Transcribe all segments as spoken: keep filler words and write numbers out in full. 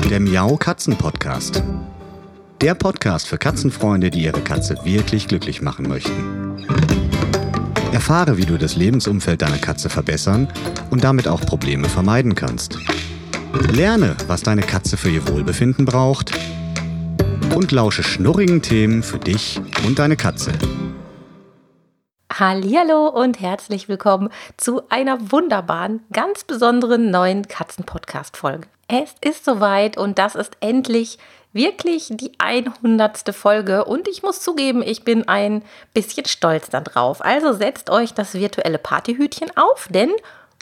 der Miau Katzen Podcast. Der Podcast für Katzenfreunde, die ihre Katze wirklich glücklich machen möchten. Erfahre, wie du das Lebensumfeld deiner Katze verbessern und damit auch Probleme vermeiden kannst. Lerne, was deine Katze für ihr Wohlbefinden braucht und lausche schnurrigen Themen für dich und deine Katze. Hallihallo und herzlich willkommen zu einer wunderbaren, ganz besonderen neuen Katzen-Podcast-Folge. Es ist soweit und das ist endlich wirklich die hundertste Folge und ich muss zugeben, ich bin ein bisschen stolz darauf. Also setzt euch das virtuelle Partyhütchen auf, denn,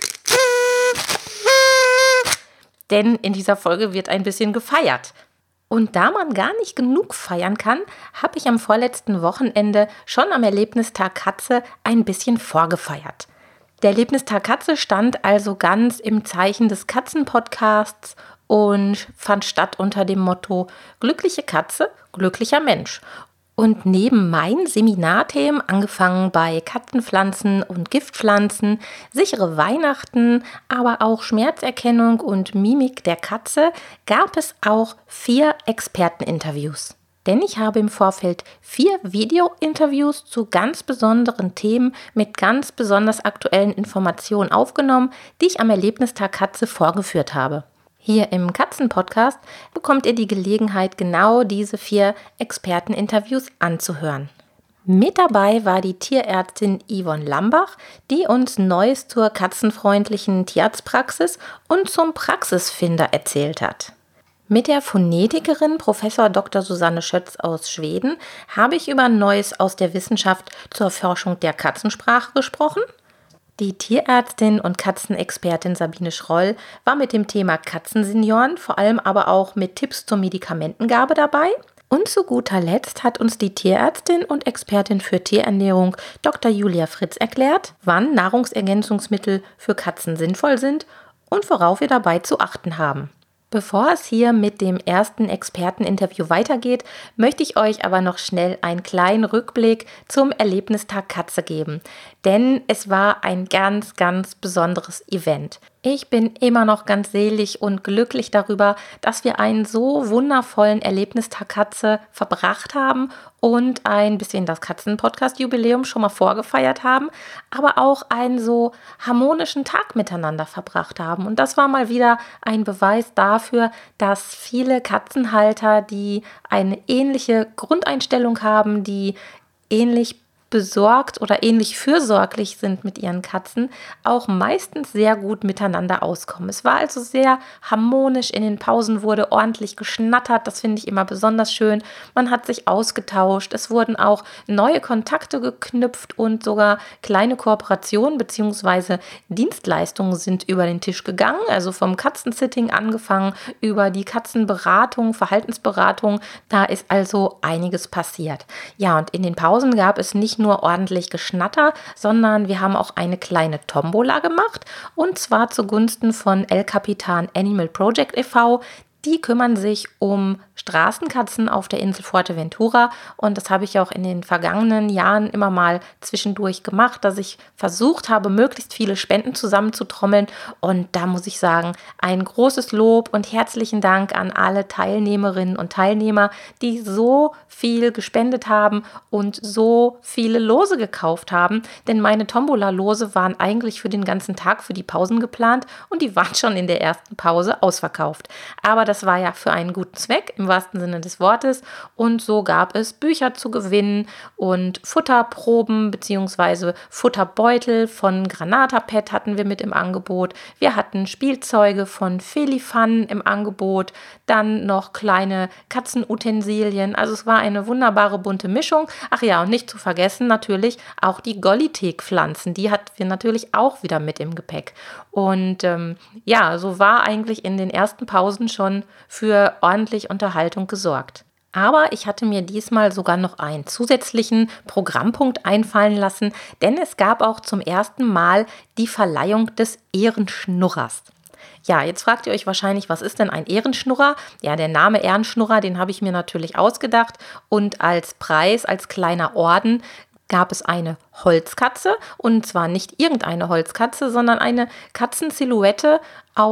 denn in dieser Folge wird ein bisschen gefeiert. Und da man gar nicht genug feiern kann, habe ich am vorletzten Wochenende schon am Erlebnistag Katze ein bisschen vorgefeiert. Der Erlebnistag Katze stand also ganz im Zeichen des Katzenpodcasts und fand statt unter dem Motto Glückliche Katze, glücklicher Mensch. Und neben meinen Seminarthemen, angefangen bei Katzenpflanzen und Giftpflanzen, sichere Weihnachten, aber auch Schmerzerkennung und Mimik der Katze, gab es auch vier Experteninterviews. Denn ich habe im Vorfeld vier Video-Interviews zu ganz besonderen Themen mit ganz besonders aktuellen Informationen aufgenommen, die ich am Erlebnistag Katze vorgeführt habe. Hier im Katzen-Podcast bekommt ihr die Gelegenheit, genau diese vier Experteninterviews anzuhören. Mit dabei war die Tierärztin Yvonne Lambach, die uns Neues zur katzenfreundlichen Tierarztpraxis und zum Praxisfinder erzählt hat. Mit der Phonetikerin Professor Doktor Susanne Schötz aus Schweden habe ich über Neues aus der Wissenschaft zur Forschung der Katzensprache gesprochen. Die Tierärztin und Katzenexpertin Sabine Schroll war mit dem Thema Katzensenioren, vor allem aber auch mit Tipps zur Medikamentengabe dabei. Und zu guter Letzt hat uns die Tierärztin und Expertin für Tierernährung Doktor Julia Fritz erklärt, wann Nahrungsergänzungsmittel für Katzen sinnvoll sind und worauf wir dabei zu achten haben. Bevor es hier mit dem ersten Experteninterview weitergeht, möchte ich euch aber noch schnell einen kleinen Rückblick zum Erlebnistag Katze geben. Denn es war ein ganz, ganz besonderes Event. Ich bin immer noch ganz selig und glücklich darüber, dass wir einen so wundervollen Erlebnistag Katze verbracht haben und ein bisschen das Katzen-Podcast-Jubiläum schon mal vorgefeiert haben, aber auch einen so harmonischen Tag miteinander verbracht haben. Und das war mal wieder ein Beweis dafür, dass viele Katzenhalter, die eine ähnliche Grundeinstellung haben, die ähnlich besorgt oder ähnlich fürsorglich sind mit ihren Katzen, auch meistens sehr gut miteinander auskommen. Es war also sehr harmonisch, in den Pausen wurde ordentlich geschnattert, das finde ich immer besonders schön. Man hat sich ausgetauscht, es wurden auch neue Kontakte geknüpft und sogar kleine Kooperationen bzw. Dienstleistungen sind über den Tisch gegangen, also vom Katzensitting angefangen über die Katzenberatung, Verhaltensberatung, da ist also einiges passiert. Ja, und in den Pausen gab es nicht nur ordentlich Geschnatter, sondern wir haben auch eine kleine Tombola gemacht und zwar zugunsten von El Capitan Animal Project e V. Die kümmern sich um Straßenkatzen auf der Insel Fuerteventura und das habe ich auch in den vergangenen Jahren immer mal zwischendurch gemacht, dass ich versucht habe, möglichst viele Spenden zusammenzutrommeln und da muss ich sagen, ein großes Lob und herzlichen Dank an alle Teilnehmerinnen und Teilnehmer, die so viel gespendet haben und so viele Lose gekauft haben, denn meine Tombola-Lose waren eigentlich für den ganzen Tag für die Pausen geplant und die waren schon in der ersten Pause ausverkauft. Aber das war ja für einen guten Zweck, im wahrsten Sinne des Wortes. Und so gab es Bücher zu gewinnen und Futterproben bzw. Futterbeutel von Granata Pet hatten wir mit im Angebot. Wir hatten Spielzeuge von Felifan im Angebot, dann noch kleine Katzenutensilien. Also es war eine wunderbare bunte Mischung. Ach ja, und nicht zu vergessen natürlich auch die Golitec-Pflanzen. Die hatten wir natürlich auch wieder mit im Gepäck. Und ähm, ja, so war eigentlich in den ersten Pausen schon für ordentlich Unterhaltung gesorgt. Aber ich hatte mir diesmal sogar noch einen zusätzlichen Programmpunkt einfallen lassen, denn es gab auch zum ersten Mal die Verleihung des Ehrenschnurrers. Ja, jetzt fragt ihr euch wahrscheinlich, was ist denn ein Ehrenschnurrer? Ja, der Name Ehrenschnurrer, den habe ich mir natürlich ausgedacht und als Preis, als kleiner Orden gab es eine Holzkatze und zwar nicht irgendeine Holzkatze, sondern eine Katzensilhouette auf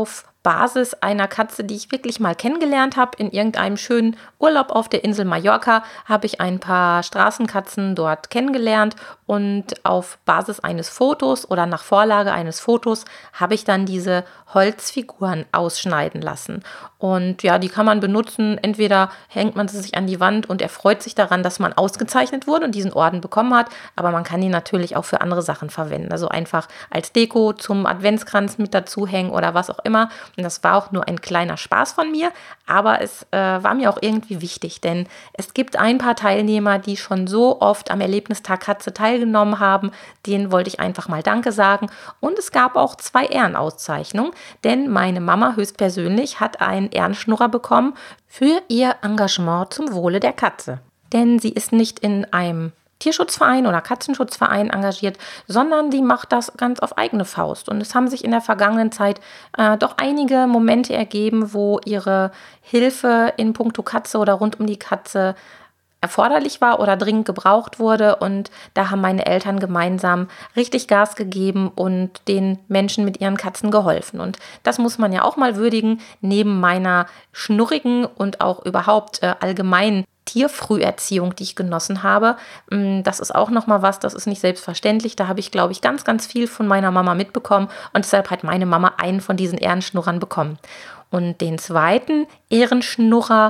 Basis einer Katze, die ich wirklich mal kennengelernt habe. In irgendeinem schönen Urlaub auf der Insel Mallorca habe ich ein paar Straßenkatzen dort kennengelernt und auf Basis eines Fotos oder nach Vorlage eines Fotos habe ich dann diese Holzfiguren ausschneiden lassen. Und ja, die kann man benutzen. Entweder hängt man sie sich an die Wand und erfreut sich daran, dass man ausgezeichnet wurde und diesen Orden bekommen hat, aber man kann die natürlich auch für andere Sachen verwenden. Also einfach als Deko zum Adventskranz mit dazu hängen oder was auch immer. Und das war auch nur ein kleiner Spaß von mir, aber es äh, war mir auch irgendwie wichtig, denn es gibt ein paar Teilnehmer, die schon so oft am Erlebnistag Katze teilgenommen haben. Denen wollte ich einfach mal Danke sagen. Und es gab auch zwei Ehrenauszeichnungen, denn meine Mama höchstpersönlich hat einen Ehrenschnurrer bekommen für ihr Engagement zum Wohle der Katze. Denn sie ist nicht in einem Tierschutzverein oder Katzenschutzverein engagiert, sondern die macht das ganz auf eigene Faust. Und es haben sich in der vergangenen Zeit äh, doch einige Momente ergeben, wo ihre Hilfe in puncto Katze oder rund um die Katze erforderlich war oder dringend gebraucht wurde. Und da haben meine Eltern gemeinsam richtig Gas gegeben und den Menschen mit ihren Katzen geholfen. Und das muss man ja auch mal würdigen, neben meiner schnurrigen und auch überhaupt äh, allgemeinen Tierfrüherziehung, die ich genossen habe. Das ist auch nochmal was, das ist nicht selbstverständlich. Da habe ich, glaube ich, ganz, ganz viel von meiner Mama mitbekommen und deshalb hat meine Mama einen von diesen Ehrenschnurrern bekommen. Und den zweiten Ehrenschnurrer,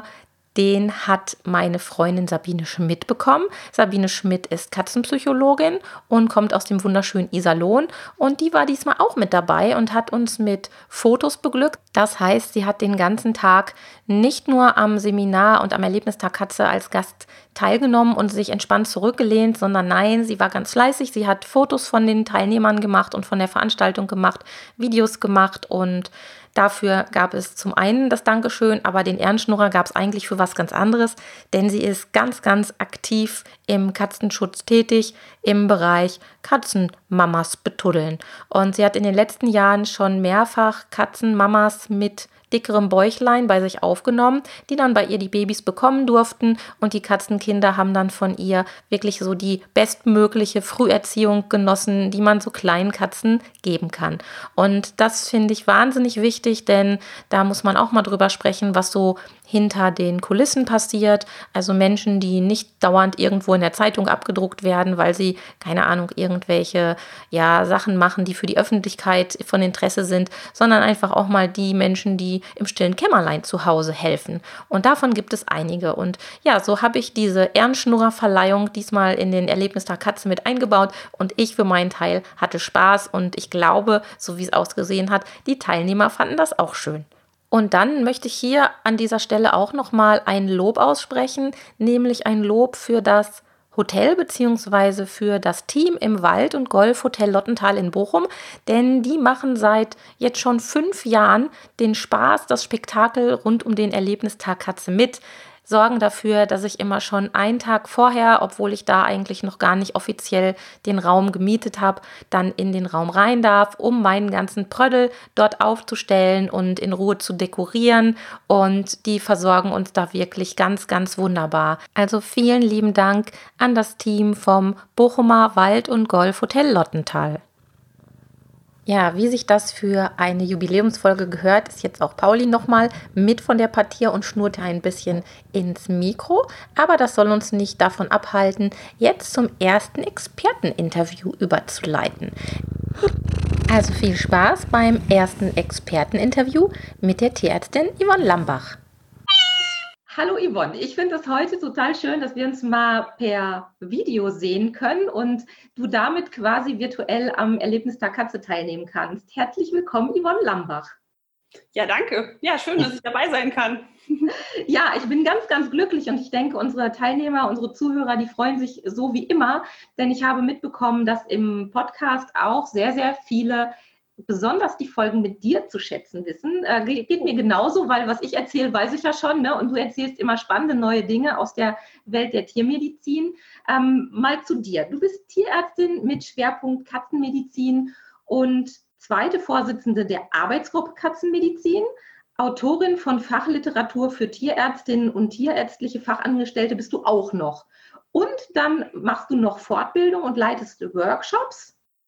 den hat meine Freundin Sabine Schmidt bekommen. Sabine Schmidt ist Katzenpsychologin und kommt aus dem wunderschönen Iserlohn. Und die war diesmal auch mit dabei und hat uns mit Fotos beglückt. Das heißt, sie hat den ganzen Tag nicht nur am Seminar und am Erlebnistag Katze als Gast teilgenommen und sich entspannt zurückgelehnt, sondern nein, sie war ganz fleißig. Sie hat Fotos von den Teilnehmern gemacht und von der Veranstaltung gemacht, Videos gemacht und dafür gab es zum einen das Dankeschön, aber den Ehrenschnurrer gab es eigentlich für was ganz anderes, denn sie ist ganz, ganz aktiv im Katzenschutz tätig, im Bereich Katzenmamas betuddeln. Und sie hat in den letzten Jahren schon mehrfach Katzenmamas mit dickerem Bäuchlein bei sich aufgenommen, die dann bei ihr die Babys bekommen durften und die Katzenkinder haben dann von ihr wirklich so die bestmögliche Früherziehung genossen, die man so kleinen Katzen geben kann. Und das finde ich wahnsinnig wichtig, denn da muss man auch mal drüber sprechen, was so hinter den Kulissen passiert. Also Menschen, die nicht dauernd irgendwo in der Zeitung abgedruckt werden, weil sie, keine Ahnung, irgendwelche ja, Sachen machen, die für die Öffentlichkeit von Interesse sind, sondern einfach auch mal die Menschen, die im stillen Kämmerlein zu Hause helfen. Und davon gibt es einige. Und ja, so habe ich diese Ehrenschnurrerverleihung diesmal in den Erlebnistag Katze mit eingebaut und ich für meinen Teil hatte Spaß und ich glaube, so wie es ausgesehen hat, die Teilnehmer fanden das auch schön. Und dann möchte ich hier an dieser Stelle auch nochmal ein Lob aussprechen, nämlich ein Lob für das Hotel bzw. für das Team im Wald- und Golfhotel Lottental in Bochum, denn die machen seit jetzt schon fünf Jahren den Spaß, das Spektakel rund um den Erlebnistag Katze mit, sorgen dafür, dass ich immer schon einen Tag vorher, obwohl ich da eigentlich noch gar nicht offiziell den Raum gemietet habe, dann in den Raum rein darf, um meinen ganzen Prödel dort aufzustellen und in Ruhe zu dekorieren. Und die versorgen uns da wirklich ganz, ganz wunderbar. Also vielen lieben Dank an das Team vom Bochumer Wald- und Golfhotel Lottental. Ja, wie sich das für eine Jubiläumsfolge gehört, ist jetzt auch Pauli nochmal mit von der Partie und schnurrt ein bisschen ins Mikro. Aber das soll uns nicht davon abhalten, jetzt zum ersten Experteninterview überzuleiten. Also viel Spaß beim ersten Experteninterview mit der Tierärztin Yvonne Lambach. Hallo Yvonne, ich finde es heute total schön, dass wir uns mal per Video sehen können und du damit quasi virtuell am Erlebnistag Katze teilnehmen kannst. Herzlich willkommen, Yvonne Lambach. Ja, danke. Ja, schön, dass ich dabei sein kann. Ja, ich bin ganz, ganz glücklich und ich denke, unsere Teilnehmer, unsere Zuhörer, die freuen sich so wie immer, denn ich habe mitbekommen, dass im Podcast auch sehr, sehr viele besonders die Folgen mit dir zu schätzen wissen. Äh, geht mir genauso, weil was ich erzähle, weiß ich ja schon, ne? Und du erzählst immer spannende neue Dinge aus der Welt der Tiermedizin. Ähm, mal zu dir. Du bist Tierärztin mit Schwerpunkt Katzenmedizin und zweite Vorsitzende der Arbeitsgruppe Katzenmedizin, Autorin von Fachliteratur für Tierärztinnen und tierärztliche Fachangestellte bist du auch noch. Und dann machst du noch Fortbildung und leitest Workshops.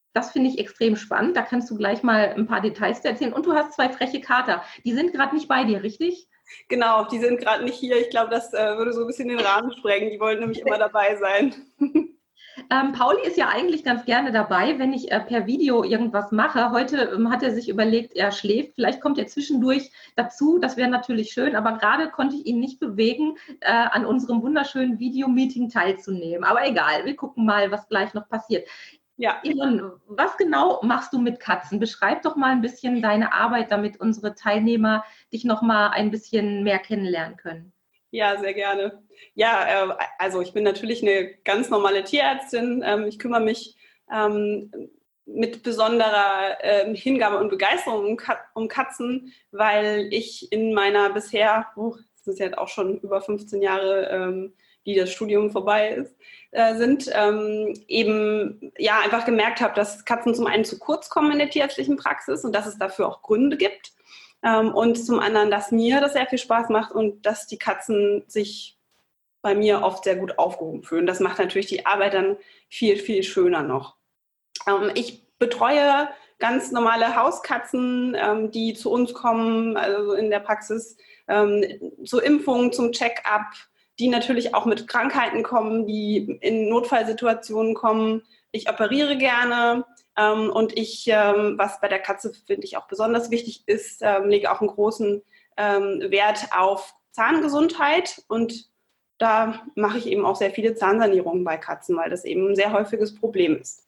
Das finde ich extrem spannend. Da kannst du gleich mal ein paar Details erzählen. Und du hast zwei freche Kater. Die sind gerade nicht bei dir, richtig? Genau, die sind gerade nicht hier. Ich glaube, das äh, würde so ein bisschen den Rahmen sprengen. Die wollten nämlich immer dabei sein. Ähm, Pauli ist ja eigentlich ganz gerne dabei, wenn ich äh, per Video irgendwas mache. Heute ähm, hat er sich überlegt, er schläft. Vielleicht kommt er zwischendurch dazu. Das wäre natürlich schön. Aber gerade konnte ich ihn nicht bewegen, äh, an unserem wunderschönen Videomeeting teilzunehmen. Aber egal, wir gucken mal, was gleich noch passiert. Ja. Yvonne, was genau machst du mit Katzen? Beschreib doch mal ein bisschen deine Arbeit, damit unsere Teilnehmer dich noch mal ein bisschen mehr kennenlernen können. Ja, sehr gerne. Ja, äh, also ich bin natürlich eine ganz normale Tierärztin. Ähm, ich kümmere mich ähm, mit besonderer äh, Hingabe und Begeisterung um, Kat- um Katzen, weil ich in meiner bisher, oh, das ist jetzt auch schon über fünfzehn Jahre, ähm, die das Studium vorbei ist, äh, sind, ähm, eben ja einfach gemerkt habe, dass Katzen zum einen zu kurz kommen in der tierärztlichen Praxis und dass es dafür auch Gründe gibt. Ähm, und zum anderen, dass mir das sehr viel Spaß macht und dass die Katzen sich bei mir oft sehr gut aufgehoben fühlen. Das macht natürlich die Arbeit dann viel, viel schöner noch. Ähm, ich betreue ganz normale Hauskatzen, ähm, die zu uns kommen, also in der Praxis, ähm, zur Impfung, zum Check-up, die natürlich auch mit Krankheiten kommen, die in Notfallsituationen kommen. Ich operiere gerne ähm, und ich, ähm, was bei der Katze finde ich auch besonders wichtig ist, ähm, lege auch einen großen ähm, Wert auf Zahngesundheit und da mache ich eben auch sehr viele Zahnsanierungen bei Katzen, weil das eben ein sehr häufiges Problem ist.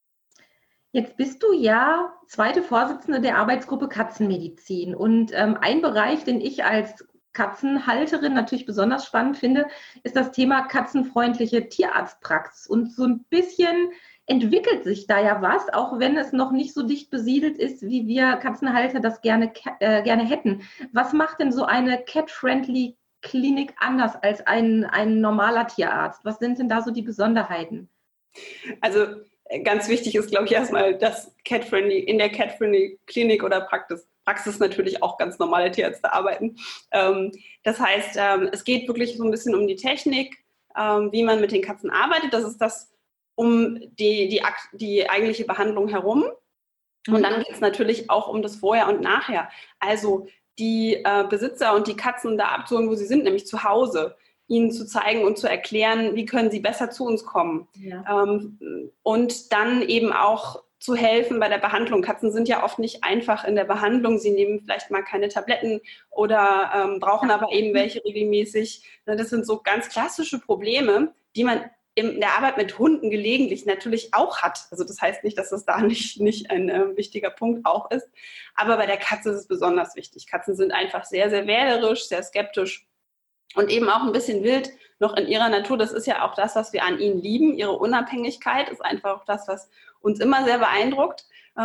Jetzt bist du ja zweite Vorsitzende der Arbeitsgruppe Katzenmedizin und ähm, ein Bereich, den ich als Katzenhalterin natürlich besonders spannend finde, ist das Thema katzenfreundliche Tierarztpraxis. Und so ein bisschen entwickelt sich da ja was, auch wenn es noch nicht so dicht besiedelt ist, wie wir Katzenhalter das gerne, äh, gerne hätten. Was macht denn so eine cat-friendly Klinik anders als ein, ein normaler Tierarzt? Was sind denn da so die Besonderheiten? Also ganz wichtig ist, glaube ich, erstmal, dass Cat-Friendly, in der Cat-Friendly Klinik oder Praxis, Praxis natürlich auch ganz normale Tierärzte arbeiten. Ähm, das heißt, ähm, es geht wirklich so ein bisschen um die Technik, ähm, wie man mit den Katzen arbeitet. Das ist das um die, die, die eigentliche Behandlung herum. Und dann geht es natürlich auch um das Vorher und Nachher. Also die äh, Besitzer und die Katzen da abzuholen, wo sie sind, nämlich zu Hause, ihnen zu zeigen und zu erklären, wie können sie besser zu uns kommen. Ja. Ähm, und dann eben auch zu helfen bei der Behandlung. Katzen sind ja oft nicht einfach in der Behandlung. Sie nehmen vielleicht mal keine Tabletten oder ähm, brauchen aber eben welche regelmäßig. Das sind so ganz klassische Probleme, die man in der Arbeit mit Hunden gelegentlich natürlich auch hat. Also das heißt nicht, dass das da nicht, nicht ein äh, wichtiger Punkt auch ist. Aber bei der Katze ist es besonders wichtig. Katzen sind einfach sehr, sehr wählerisch, sehr skeptisch und eben auch ein bisschen wild noch in ihrer Natur. Das ist ja auch das, was wir an ihnen lieben. Ihre Unabhängigkeit ist einfach auch das, was uns immer sehr beeindruckt.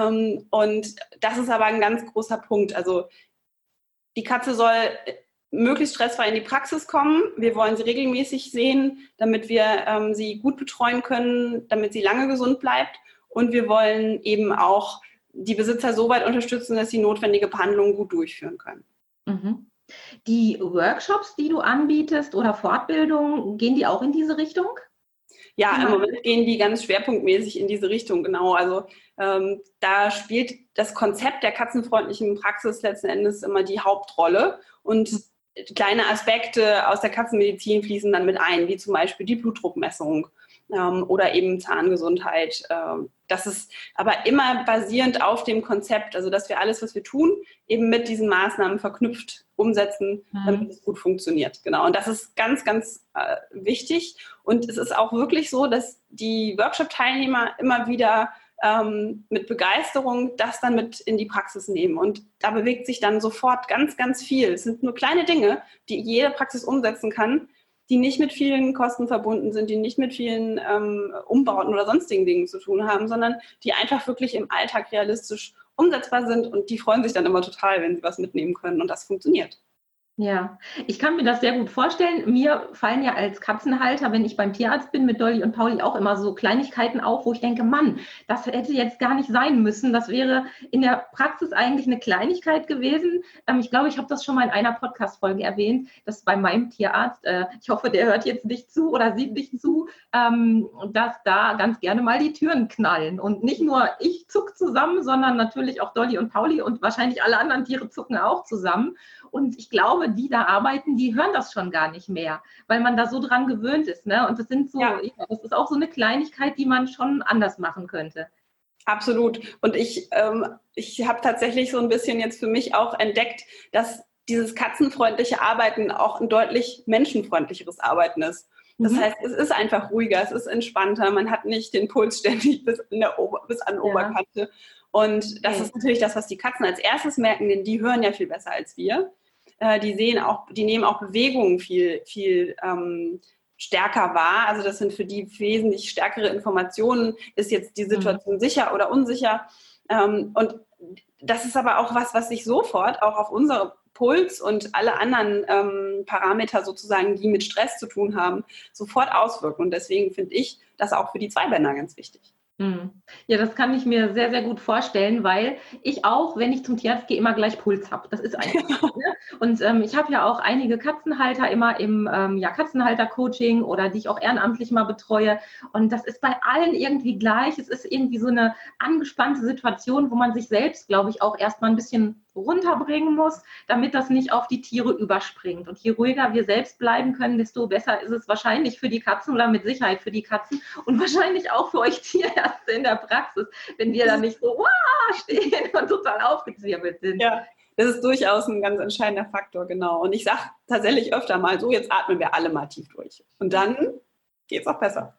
Und das ist aber ein ganz großer Punkt. Also die Katze soll möglichst stressfrei in die Praxis kommen. Wir wollen sie regelmäßig sehen, damit wir ähm, sie gut betreuen können, damit sie lange gesund bleibt. Und wir wollen eben auch die Besitzer so weit unterstützen, dass sie notwendige Behandlungen gut durchführen können. Mhm. Die Workshops, die du anbietest oder Fortbildungen, gehen die auch in diese Richtung? Ja, im Moment gehen die ganz schwerpunktmäßig in diese Richtung, genau. Also ähm, da spielt das Konzept der katzenfreundlichen Praxis letzten Endes immer die Hauptrolle und kleine Aspekte aus der Katzenmedizin fließen dann mit ein, wie zum Beispiel die Blutdruckmessung ähm, oder eben Zahngesundheit. Ähm, das ist aber immer basierend auf dem Konzept, also dass wir alles, was wir tun, eben mit diesen Maßnahmen verknüpft umsetzen, mhm. damit es gut funktioniert. Genau. Und das ist ganz, ganz äh, wichtig. Und es ist auch wirklich so, dass die Workshop-Teilnehmer immer wieder ähm, mit Begeisterung das dann mit in die Praxis nehmen. Und da bewegt sich dann sofort ganz, ganz viel. Es sind nur kleine Dinge, die jede Praxis umsetzen kann, die nicht mit vielen Kosten verbunden sind, die nicht mit vielen ähm, Umbauten oder sonstigen Dingen zu tun haben, sondern die einfach wirklich im Alltag realistisch umsetzbar sind und die freuen sich dann immer total, wenn sie was mitnehmen können und das funktioniert. Ja, ich kann mir das sehr gut vorstellen. Mir fallen ja als Katzenhalter, wenn ich beim Tierarzt bin, mit Dolly und Pauli auch immer so Kleinigkeiten auf, wo ich denke, Mann, das hätte jetzt gar nicht sein müssen. Das wäre in der Praxis eigentlich eine Kleinigkeit gewesen. Ähm, ich glaube, ich habe das schon mal in einer Podcast-Folge erwähnt, dass bei meinem Tierarzt, äh, ich hoffe, der hört jetzt nicht zu oder sieht nicht zu, ähm, dass da ganz gerne mal die Türen knallen. Und nicht nur ich zuck zusammen, sondern natürlich auch Dolly und Pauli und wahrscheinlich alle anderen Tiere zucken auch zusammen. Und ich glaube, die da arbeiten, die hören das schon gar nicht mehr, weil man da so dran gewöhnt ist. Ne? Und das sind so, ja. Das ist auch so eine Kleinigkeit, die man schon anders machen könnte. Absolut. Und ich, ähm, ich habe tatsächlich so ein bisschen jetzt für mich auch entdeckt, dass dieses katzenfreundliche Arbeiten auch ein deutlich menschenfreundlicheres Arbeiten ist. Das mhm. heißt, es ist einfach ruhiger, es ist entspannter, man hat nicht den Puls ständig bis, in der Ober- bis an die ja. Oberkante. Und das okay. ist natürlich das, was die Katzen als erstes merken, denn die hören ja viel besser als wir. Die sehen auch, die nehmen auch Bewegungen viel, viel ähm, stärker wahr. Also das sind für die wesentlich stärkere Informationen. Ist jetzt die Situation mhm. sicher oder unsicher? Ähm, und das ist aber auch was, was sich sofort auch auf unser Puls und alle anderen ähm, Parameter sozusagen, die mit Stress zu tun haben, sofort auswirken. Und deswegen finde ich das auch für die Zweibänder ganz wichtig. Ja, das kann ich mir sehr, sehr gut vorstellen, weil ich auch, wenn ich zum Tierarzt gehe, immer gleich Puls habe. Das ist einfach so. Ne? Und ähm, ich habe ja auch einige Katzenhalter immer im ähm, ja, Katzenhalter-Coaching oder die ich auch ehrenamtlich mal betreue. Und das ist bei allen irgendwie gleich. Es ist irgendwie so eine angespannte Situation, wo man sich selbst, glaube ich, auch erstmal ein bisschen runterbringen muss, damit das nicht auf die Tiere überspringt. Und je ruhiger wir selbst bleiben können, desto besser ist es wahrscheinlich für die Katzen oder mit Sicherheit für die Katzen und wahrscheinlich auch für euch Tierärzte in der Praxis, wenn wir da nicht so wow, stehen und total aufgezwirbelt sind. Ja, das ist durchaus ein ganz entscheidender Faktor, genau. Und ich sage tatsächlich öfter mal so, jetzt atmen wir alle mal tief durch. Und dann geht es auch besser.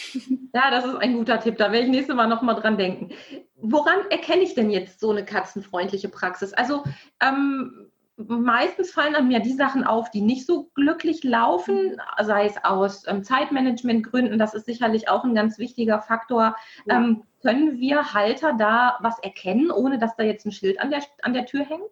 Ja, das ist ein guter Tipp. Da werde ich nächstes Mal nochmal dran denken. Woran erkenne ich denn jetzt so eine katzenfreundliche Praxis? Also ähm, meistens fallen an mir die Sachen auf, die nicht so glücklich laufen, sei es aus ähm, Zeitmanagementgründen. Das ist sicherlich auch ein ganz wichtiger Faktor. Ja. Ähm, können wir Halter da was erkennen, ohne dass da jetzt ein Schild an der, an der Tür hängt?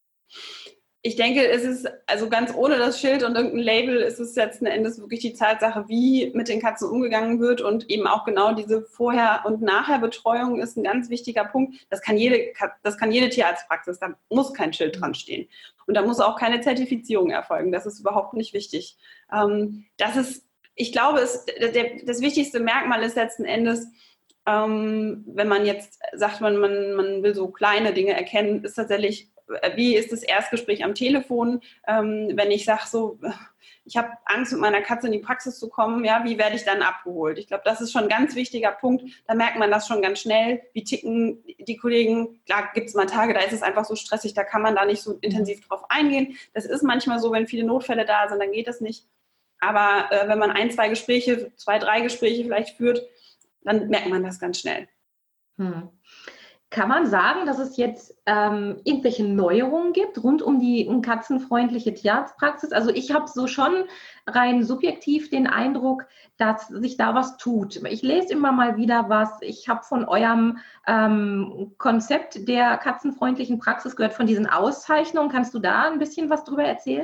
Ich denke, es ist, also ganz ohne das Schild und irgendein Label, ist es letzten Endes wirklich die Tatsache, wie mit den Katzen umgegangen wird und eben auch genau diese Vorher- und Nachher-Betreuung ist ein ganz wichtiger Punkt. Das kann jede, das kann jede Tierarztpraxis, da muss kein Schild dran stehen. Und da muss auch keine Zertifizierung erfolgen, das ist überhaupt nicht wichtig. Das ist, ich glaube, es, der, das wichtigste Merkmal ist letzten Endes, wenn man jetzt sagt, man, man, man will so kleine Dinge erkennen, ist tatsächlich, wie ist das Erstgespräch am Telefon, ähm, wenn ich sage so, ich habe Angst, mit meiner Katze in die Praxis zu kommen, ja, wie werde ich dann abgeholt? Ich glaube, das ist schon ein ganz wichtiger Punkt, da merkt man das schon ganz schnell, wie ticken die Kollegen, klar gibt es mal Tage, da ist es einfach so stressig, da kann man da nicht so intensiv drauf eingehen, das ist manchmal so, wenn viele Notfälle da sind, dann geht das nicht, aber äh, wenn man ein, zwei Gespräche, zwei, drei Gespräche vielleicht führt, dann merkt man das ganz schnell. Hm. Kann man sagen, dass es jetzt ähm, irgendwelche Neuerungen gibt rund um die um katzenfreundliche Tierarztpraxis? Also ich habe so schon rein subjektiv den Eindruck, dass sich da was tut. Ich lese immer mal wieder was. Ich habe von eurem ähm, Konzept der katzenfreundlichen Praxis gehört, von diesen Auszeichnungen. Kannst du da ein bisschen was drüber erzählen?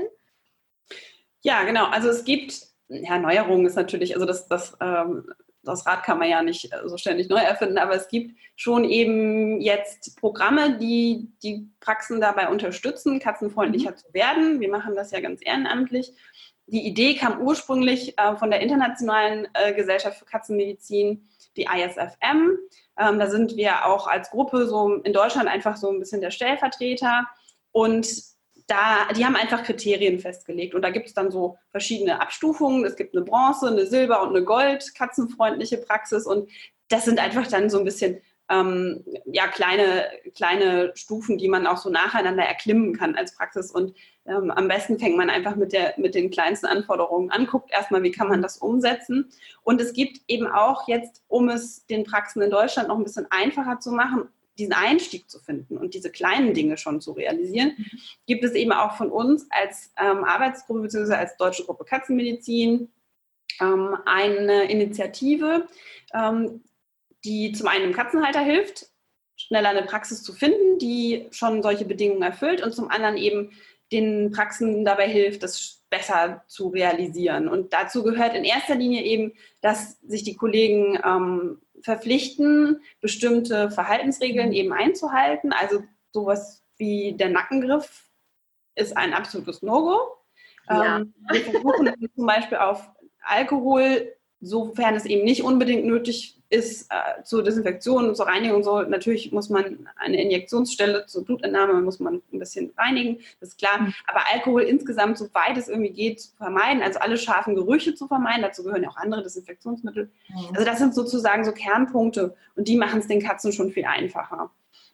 Ja, genau. Also es gibt, ja, Neuerungen ist natürlich, also das, das ähm, das Rad kann man ja nicht so ständig neu erfinden, aber es gibt schon eben jetzt Programme, die die Praxen dabei unterstützen, katzenfreundlicher mhm. zu werden. Wir machen das ja ganz ehrenamtlich. Die Idee kam ursprünglich äh, von der Internationalen äh, Gesellschaft für Katzenmedizin, die I S F M. Ähm, da sind wir auch als Gruppe so in Deutschland einfach so ein bisschen der Stellvertreter und Da, die haben einfach Kriterien festgelegt und da gibt es dann so verschiedene Abstufungen. Es gibt eine Bronze, eine Silber und eine Gold, katzenfreundliche Praxis und das sind einfach dann so ein bisschen ähm, ja, kleine, kleine Stufen, die man auch so nacheinander erklimmen kann als Praxis und ähm, am besten fängt man einfach mit, der, mit den kleinsten Anforderungen an, guckt erstmal, wie kann man das umsetzen und es gibt eben auch jetzt, um es den Praxen in Deutschland noch ein bisschen einfacher zu machen, diesen Einstieg zu finden und diese kleinen Dinge schon zu realisieren, gibt es eben auch von uns als ähm, Arbeitsgruppe bzw. als Deutsche Gruppe Katzenmedizin ähm, eine Initiative, ähm, die zum einen dem Katzenhalter hilft, schneller eine Praxis zu finden, die schon solche Bedingungen erfüllt und zum anderen eben den Praxen dabei hilft, das besser zu realisieren. Und dazu gehört in erster Linie eben, dass sich die Kollegen ähm, verpflichten, bestimmte Verhaltensregeln eben einzuhalten. Also sowas wie der Nackengriff ist ein absolutes No-Go. Ja. Ähm, wir versuchen zum Beispiel auf Alkohol, sofern es eben nicht unbedingt nötig ist, äh, zur Desinfektion, zur Reinigung, so natürlich muss man eine Injektionsstelle zur Blutentnahme, muss man ein bisschen reinigen, das ist klar. Mhm. Aber Alkohol insgesamt, soweit es irgendwie geht, zu vermeiden, also alle scharfen Gerüche zu vermeiden, dazu gehören ja auch andere Desinfektionsmittel. Mhm. Also das sind sozusagen so Kernpunkte und die machen es den Katzen schon viel einfacher.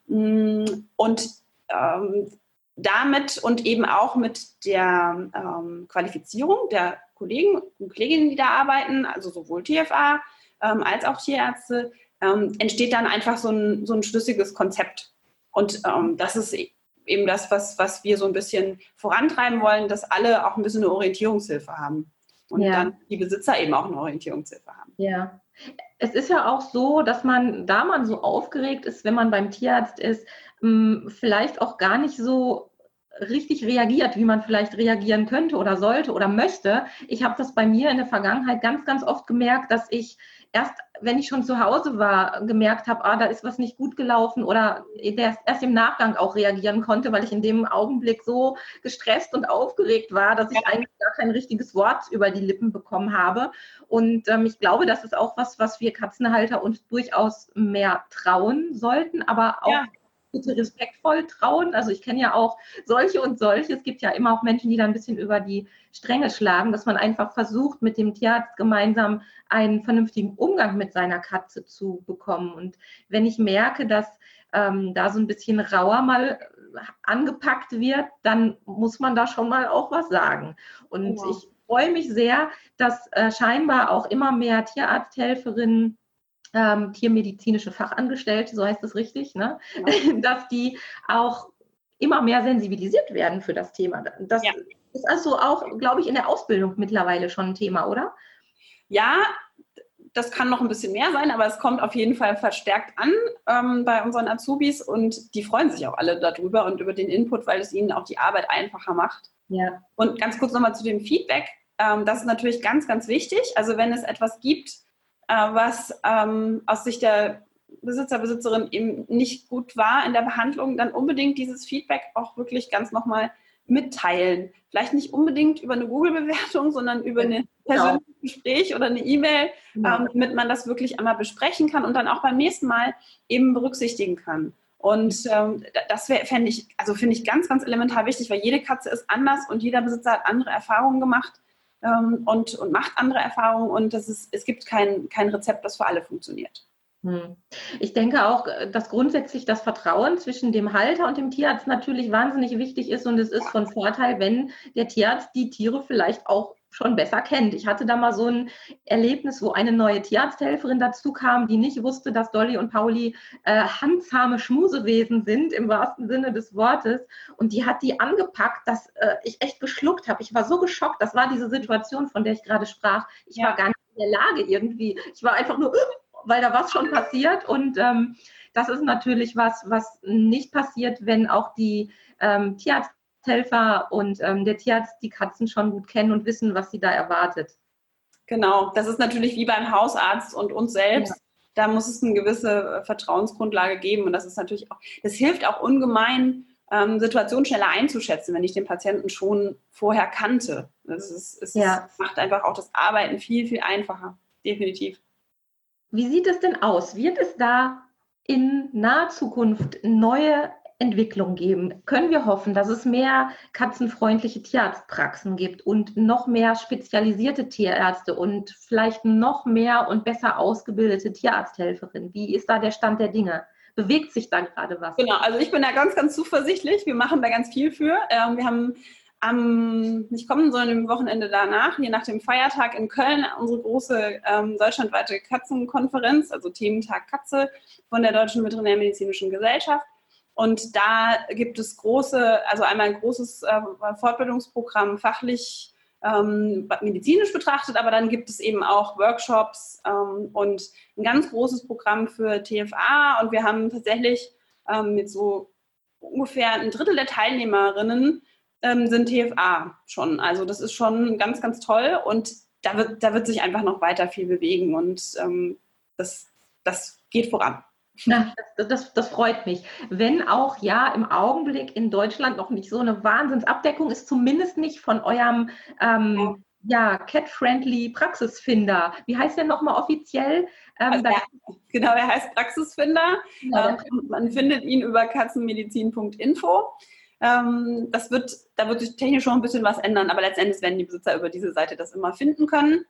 Und ähm, damit und eben auch mit der ähm, Qualifizierung der Kollegen und Kolleginnen, die da arbeiten, also sowohl T F A ähm, als auch Tierärzte, ähm, entsteht dann einfach so ein, so ein schlüssiges Konzept. Und ähm, das ist eben das, was, was wir so ein bisschen vorantreiben wollen, dass alle auch ein bisschen eine Orientierungshilfe haben. Und ja. dann die Besitzer eben auch eine Orientierungshilfe haben. Ja. Es ist ja auch so, dass man, da man so aufgeregt ist, wenn man beim Tierarzt ist, vielleicht auch gar nicht so richtig reagiert, wie man vielleicht reagieren könnte oder sollte oder möchte. Ich habe das bei mir in der Vergangenheit ganz, ganz oft gemerkt, dass ich erst, wenn ich schon zu Hause war, gemerkt habe, ah, da ist was nicht gut gelaufen oder erst im Nachgang auch reagieren konnte, weil ich in dem Augenblick so gestresst und aufgeregt war, dass ich ja. eigentlich gar kein richtiges Wort über die Lippen bekommen habe. Und ähm, ich glaube, das ist auch was, was wir Katzenhalter uns durchaus mehr trauen sollten, aber auch ja. bitte respektvoll trauen. Also ich kenne ja auch solche und solche. Es gibt ja immer auch Menschen, die da ein bisschen über die Stränge schlagen, dass man einfach versucht, mit dem Tierarzt gemeinsam einen vernünftigen Umgang mit seiner Katze zu bekommen. Und wenn ich merke, dass ähm, da so ein bisschen rauer mal angepackt wird, dann muss man da schon mal auch was sagen. Und wow. ich freue mich sehr, dass äh, scheinbar auch immer mehr Tierarzthelferinnen, Ähm, tiermedizinische Fachangestellte, so heißt das richtig, ne? Ja. Dass die auch immer mehr sensibilisiert werden für das Thema. Das ja. ist also auch, glaube ich, in der Ausbildung mittlerweile schon ein Thema, oder? Ja, das kann noch ein bisschen mehr sein, aber es kommt auf jeden Fall verstärkt an ähm, bei unseren Azubis und die freuen sich auch alle darüber und über den Input, weil es ihnen auch die Arbeit einfacher macht. Ja. Und ganz kurz nochmal zu dem Feedback. Ähm, das ist natürlich ganz, ganz wichtig. Also wenn es etwas gibt, was ähm, aus Sicht der Besitzer, Besitzerin eben nicht gut war in der Behandlung, dann unbedingt dieses Feedback auch wirklich ganz nochmal mitteilen. Vielleicht nicht unbedingt über eine Google-Bewertung, sondern über ein persönliches genau. Gespräch oder eine E-Mail, genau. ähm, damit man das wirklich einmal besprechen kann und dann auch beim nächsten Mal eben berücksichtigen kann. Und ähm, das fände ich, also finde ich ganz, ganz elementar wichtig, weil jede Katze ist anders und jeder Besitzer hat andere Erfahrungen gemacht. Und, und macht andere Erfahrungen und das ist, es gibt kein, kein Rezept, das für alle funktioniert. Ich denke auch, dass grundsätzlich das Vertrauen zwischen dem Halter und dem Tierarzt natürlich wahnsinnig wichtig ist und es ist von Vorteil, wenn der Tierarzt die Tiere vielleicht auch schon besser kennt. Ich hatte da mal so ein Erlebnis, wo eine neue Tierarzthelferin dazu kam, die nicht wusste, dass Dolly und Pauli äh, handzahme Schmusewesen sind, im wahrsten Sinne des Wortes. Und die hat die angepackt, dass äh, ich echt geschluckt habe. Ich war so geschockt. Das war diese Situation, von der ich gerade sprach. Ich ja. war gar nicht in der Lage irgendwie. Ich war einfach nur, weil da was schon passiert. Und ähm, das ist natürlich was, was nicht passiert, wenn auch die ähm, Tierarzt Helfer und ähm, der Tierarzt die Katzen schon gut kennen und wissen, was sie da erwartet. Genau, das ist natürlich wie beim Hausarzt und uns selbst. Ja. Da muss es eine gewisse Vertrauensgrundlage geben und das ist natürlich auch, das hilft auch ungemein, ähm, Situationen schneller einzuschätzen, wenn ich den Patienten schon vorher kannte. Das ist, es ja. ist, macht einfach auch das Arbeiten viel, viel einfacher, definitiv. Wie sieht es denn aus? Wird es da in naher Zukunft neue Entwicklung geben? Können wir hoffen, dass es mehr katzenfreundliche Tierarztpraxen gibt und noch mehr spezialisierte Tierärzte und vielleicht noch mehr und besser ausgebildete Tierarzthelferinnen? Wie ist da der Stand der Dinge? Bewegt sich da gerade was? Genau, also ich bin da ganz, ganz zuversichtlich. Wir machen da ganz viel für. Ähm, wir haben am, nicht kommen, sondern am Wochenende danach, je nach dem Feiertag in Köln, unsere große ähm, deutschlandweite Katzenkonferenz, also Thementag Katze von der Deutschen Veterinärmedizinischen Gesellschaft. Und da gibt es große, also einmal ein großes äh, Fortbildungsprogramm fachlich ähm, medizinisch betrachtet, aber dann gibt es eben auch Workshops ähm, und ein ganz großes Programm für T F A. Und wir haben tatsächlich ähm, mit so ungefähr ein Drittel der Teilnehmerinnen ähm, sind T F A schon. Also das ist schon ganz, ganz toll und da wird, da wird sich einfach noch weiter viel bewegen und ähm, das, das geht voran. Ja, das, das, das freut mich. Wenn auch ja im Augenblick in Deutschland noch nicht so eine Wahnsinnsabdeckung ist, zumindest nicht von eurem ähm, ja, Cat-Friendly Praxisfinder. Wie heißt der nochmal offiziell? Ähm, also er, genau, er heißt Praxisfinder. Ja, ähm, man findet ihn über katzenmedizin punkt info. Ähm, das wird, da wird sich technisch schon ein bisschen was ändern, aber letztendlich werden die Besitzer über diese Seite das immer finden können.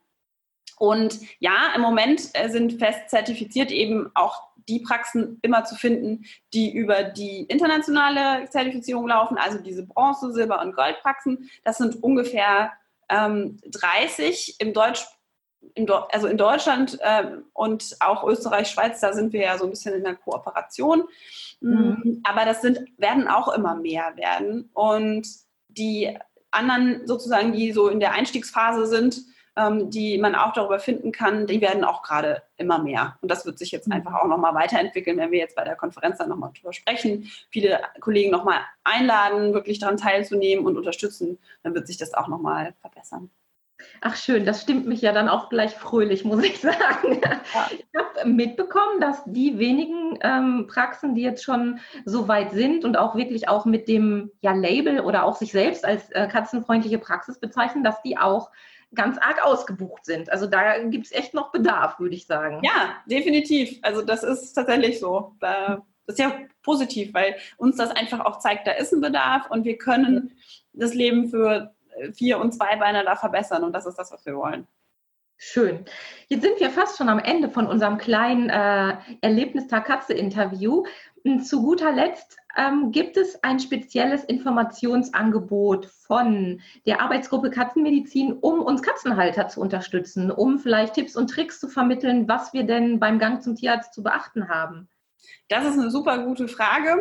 Und ja, im Moment sind fest zertifiziert eben auch die Praxen immer zu finden, die über die internationale Zertifizierung laufen, also diese Bronze-, Silber- und Goldpraxen. Das sind ungefähr ähm, dreißig im Deutsch, im, also in Deutschland äh, und auch Österreich, Schweiz, da sind wir ja so ein bisschen in der Kooperation. Mhm. Aber das sind, werden auch immer mehr werden. Und die anderen sozusagen, die so in der Einstiegsphase sind, ähm, die man auch darüber finden kann, die werden auch gerade immer mehr. Und das wird sich jetzt einfach auch nochmal weiterentwickeln, wenn wir jetzt bei der Konferenz dann nochmal drüber sprechen, viele Kollegen nochmal einladen, wirklich daran teilzunehmen und unterstützen, dann wird sich das auch nochmal verbessern. Ach schön, das stimmt mich ja dann auch gleich fröhlich, muss ich sagen. Ja. Ich habe mitbekommen, dass die wenigen ähm, Praxen, die jetzt schon so weit sind und auch wirklich auch mit dem ja, Label oder auch sich selbst als äh, katzenfreundliche Praxis bezeichnen, dass die auch ganz arg ausgebucht sind. Also da gibt es echt noch Bedarf, würde ich sagen. Ja, definitiv. Also das ist tatsächlich so. Das ist ja positiv, weil uns das einfach auch zeigt, da ist ein Bedarf und wir können das Leben für Vier- und Zweibeiner da verbessern und das ist das, was wir wollen. Schön. Jetzt sind wir fast schon am Ende von unserem kleinen äh, Erlebnistag-Katze-Interview. Zu guter Letzt ähm, gibt es ein spezielles Informationsangebot von der Arbeitsgruppe Katzenmedizin, um uns Katzenhalter zu unterstützen, um vielleicht Tipps und Tricks zu vermitteln, was wir denn beim Gang zum Tierarzt zu beachten haben? Das ist eine super gute Frage.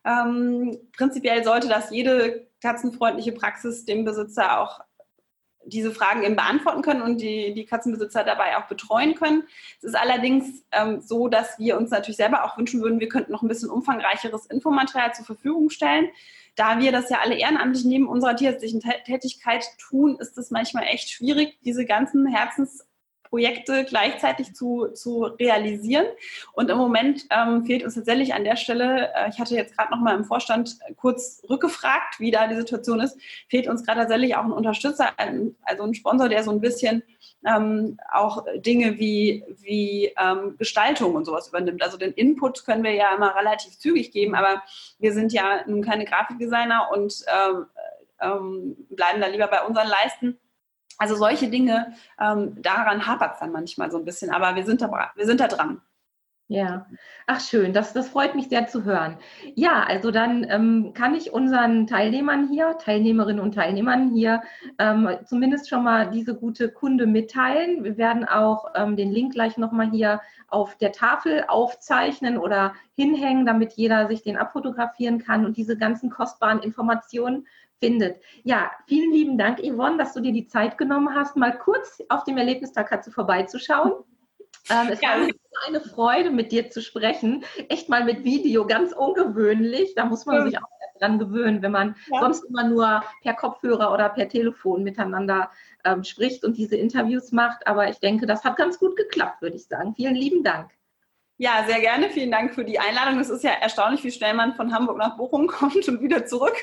Ähm, prinzipiell sollte das jede katzenfreundliche Praxis dem Besitzer auch diese Fragen eben beantworten können und die, die Katzenbesitzer dabei auch betreuen können. Es ist allerdings ähm, so, dass wir uns natürlich selber auch wünschen würden, wir könnten noch ein bisschen umfangreicheres Infomaterial zur Verfügung stellen. Da wir das ja alle ehrenamtlich neben unserer tierärztlichen Tätigkeit tun, ist es manchmal echt schwierig, diese ganzen Herzensprojekte gleichzeitig zu, zu realisieren. Und im Moment ähm, fehlt uns tatsächlich an der Stelle, äh, ich hatte jetzt gerade noch mal im Vorstand kurz rückgefragt, wie da die Situation ist, fehlt uns gerade tatsächlich auch ein Unterstützer, ein, also ein Sponsor, der so ein bisschen ähm, auch Dinge wie, wie ähm, Gestaltung und sowas übernimmt. Also den Input können wir ja immer relativ zügig geben, aber wir sind ja nun keine Grafikdesigner und ähm, ähm, bleiben da lieber bei unseren Leisten. Also solche Dinge, ähm, daran hapert es dann manchmal so ein bisschen, aber wir sind da, wir sind da dran. Ja, ach schön, das, das freut mich sehr zu hören. Ja, also dann ähm, kann ich unseren Teilnehmern hier, Teilnehmerinnen und Teilnehmern hier ähm, zumindest schon mal diese gute Kunde mitteilen. Wir werden auch ähm, den Link gleich nochmal hier auf der Tafel aufzeichnen oder hinhängen, damit jeder sich den abfotografieren kann und diese ganzen kostbaren Informationen findet. Ja, vielen lieben Dank, Yvonne, dass du dir die Zeit genommen hast, mal kurz auf dem Erlebnistag Katze vorbeizuschauen. Ähm, es ja. war eine Freude, mit dir zu sprechen. Echt mal mit Video, ganz ungewöhnlich. Da muss man ja. sich auch dran gewöhnen, wenn man ja. sonst immer nur per Kopfhörer oder per Telefon miteinander ähm, spricht und diese Interviews macht. Aber ich denke, das hat ganz gut geklappt, würde ich sagen. Vielen lieben Dank. Ja, sehr gerne. Vielen Dank für die Einladung. Es ist ja erstaunlich, wie schnell man von Hamburg nach Bochum kommt und wieder zurück.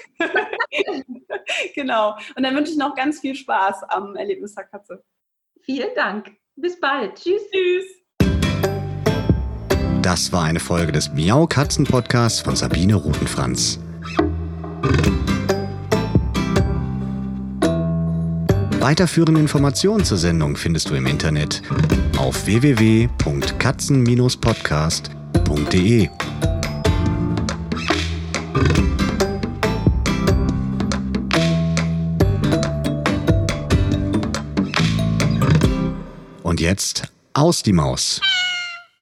Genau. Und dann wünsche ich noch ganz viel Spaß am Erlebnistag Katze. Vielen Dank. Bis bald. Tschüss. Tschüss. Das war eine Folge des Miau Katzen Podcasts von Sabine Rutenfranz. Weiterführende Informationen zur Sendung findest du im Internet auf w w w punkt katzen Bindestrich podcast punkt d e. Und jetzt aus die Maus.